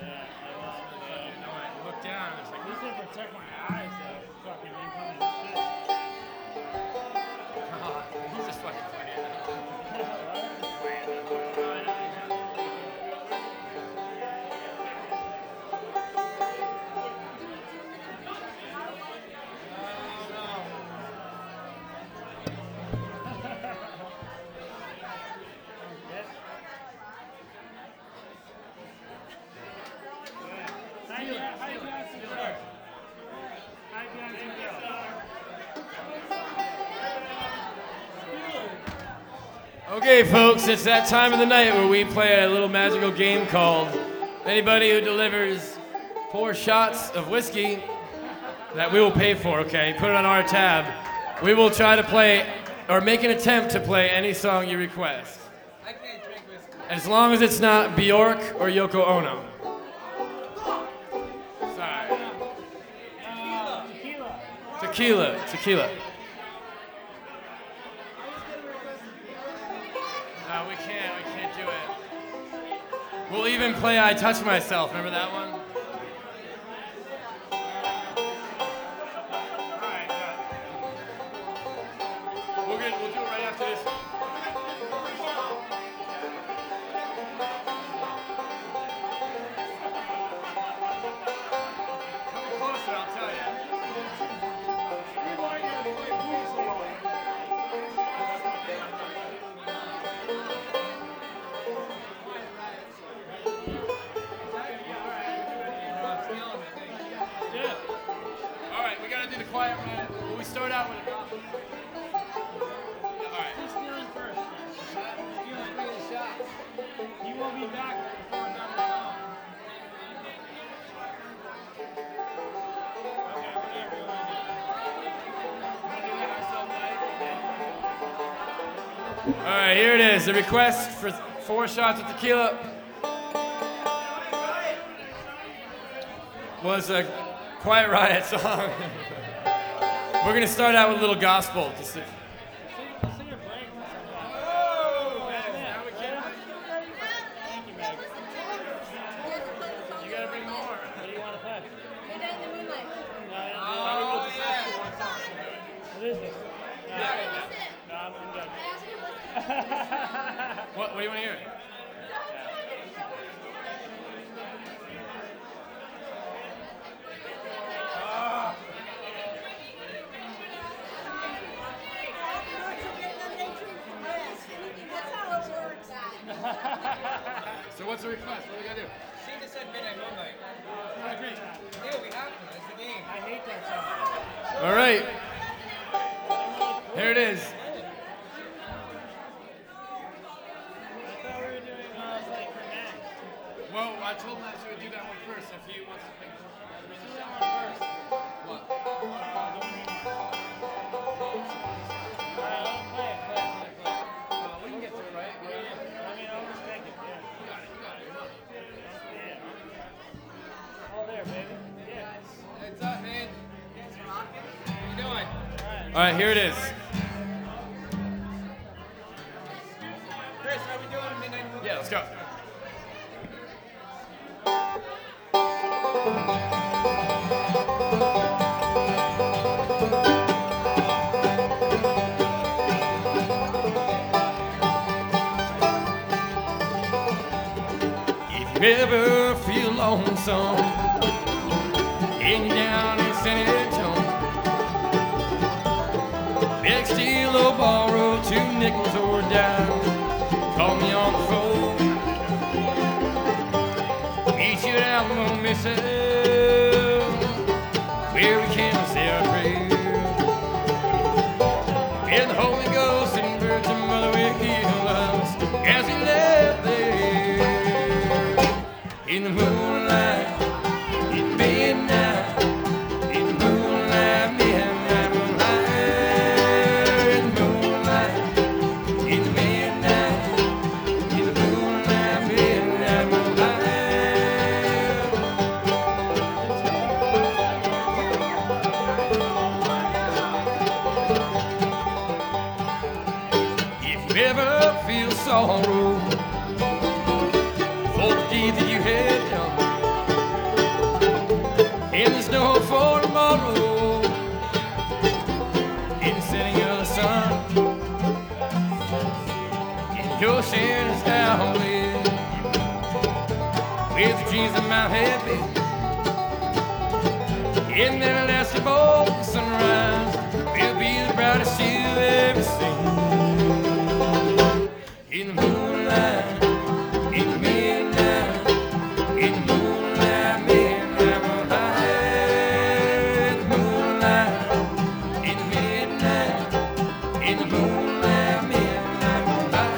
I looked down and it's like, At least they protect my eyes, though. Fucking incoming shit. God, he's just fucking playing. Okay, folks, it's that time of the night where we play a little magical game called anybody who delivers 4 shots of whiskey that we will pay for, okay? Put it on our tab. We will try to play or make an attempt to play any song you request. I can't drink whiskey. As long as it's not Bjork or Yoko Ono. Sorry. Tequila. No, we can't do it. We'll even play I Touch Myself. Remember that one? We'll do it right after this. Come closer, I'll tell you. All right, we gotta do the quiet round. Will we start out with a gospel? All right. He's stealing first. Stealing 3 shots. He will be back before another song. Okay, whatever you want to do. All right, here it is. The request for 4 shots of tequila was a Quiet Riot song. We're gonna start out with a little gospel. Just to... What do you want to hear? So what's the request? What do we gotta do? She just said Midnight Moonlight. I agree. Yeah, we have to. It's the game. I hate that song. All right. Here it is. I thought we were doing like for Max. Well, I told Max we would do that one first if he wants to pick one. Let's do that one first. What? Alright, play it. We can get to it, right? I mean, I'll just take it. Yeah. You got it. Yeah. All there, baby. Yeah. What's up, man? What you doing? All right, here it is. Chris, how we doing Midnight Moonlight? Yeah, let's go. If you ever feel lonesome and you're down in San Antonio, beg, steal, or borrow 2 nickels or a dime, call me on the phone. Meet you at Alamo, Mississippi, where we can say our prayers. And the Holy Ghost and Virgin Mother will heal us as we live there in the moonlight, in midnight, in the moonlight, midnight, moonlight, in the moonlight, in the midnight, in the moonlight, midnight, moonlight. If you ever feel sorrow for the deed that you have done, with the dreams of my happy. In that last bold sunrise, we'll be the brightest you've ever seen. In the moonlight, in the midnight, in the moonlight, midnight moonlight, moonlight, in the midnight, in the moonlight, midnight moonlight.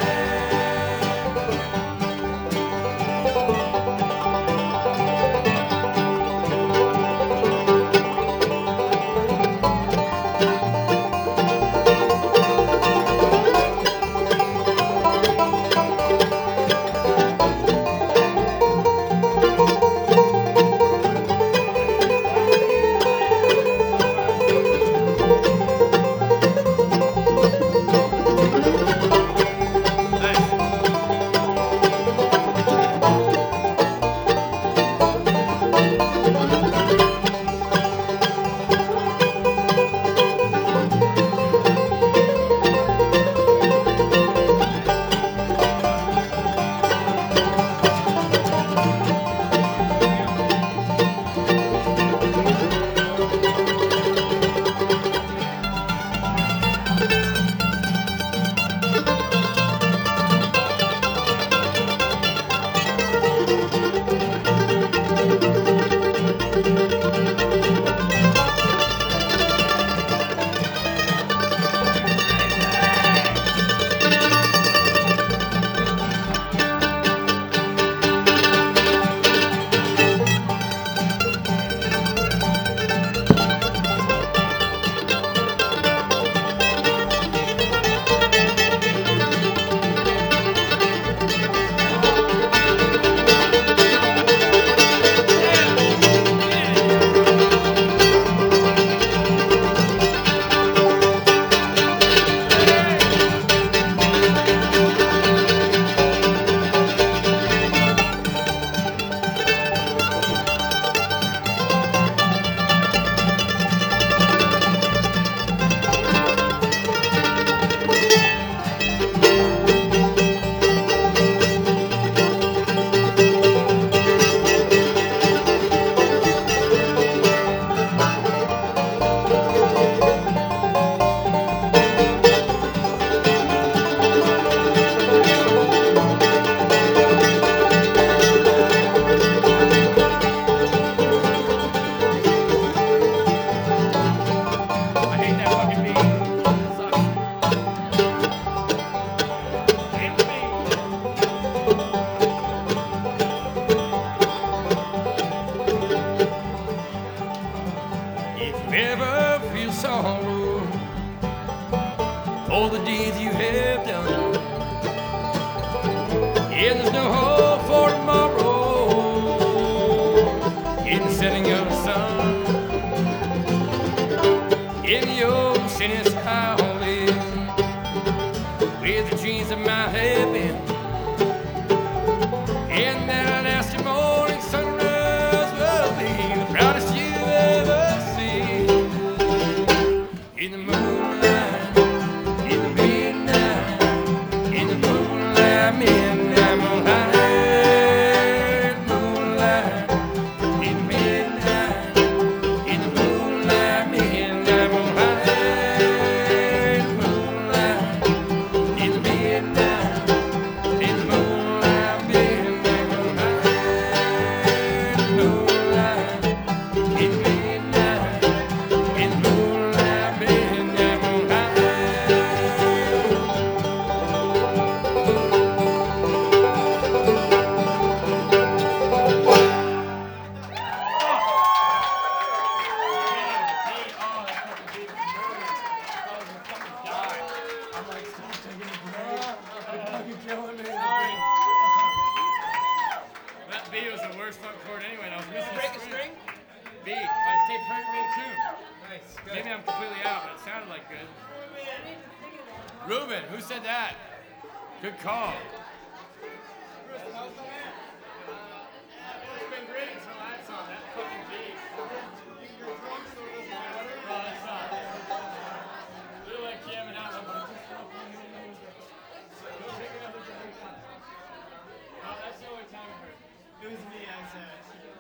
If you ever feel sorrow for the deeds you have done, and there's no hope for tomorrow in the setting of the sun, in the ocean is howling with the dreams of my heaven. In that nasty morning sunrise will be the proudest you ever see. In the moonlight, in the midnight, in the moonlight, midnight moonlight, moonlight, in the midnight, in the moonlight, midnight moonlight, moonlight, in the midnight, in the moonlight, midnight moonlight, moonlight, in the midnight, in the moonlight, midnight moonlight. That B was the worst fuck chord anyway. I was missing Break a string? B. I stayed perfectly in tune. Nice. Good. Maybe I'm completely out, but it sounded like good. Ruben, who said that? Good call.